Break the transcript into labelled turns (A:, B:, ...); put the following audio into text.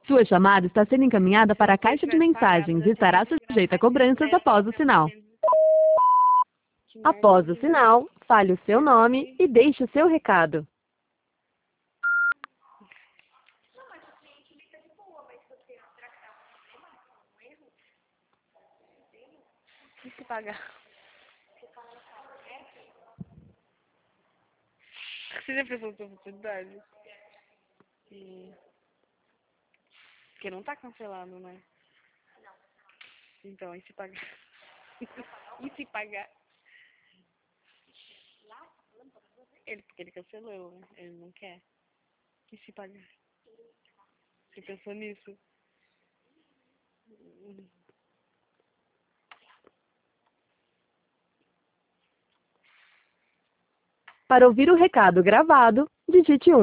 A: Sua chamada está sendo encaminhada para a caixa de mensagens e estará sujeita a cobranças após o sinal. Após o sinal, fale o seu nome e deixe o seu recado.
B: E se pagar? Você já pensou nessa oportunidade? Porque não tá cancelado, né? Não. Então, e se pagar? E se pagar? Porque ele cancelou, né? Ele não quer. E se pagar? Você pensou nisso?
A: Para ouvir o recado gravado, digite 1.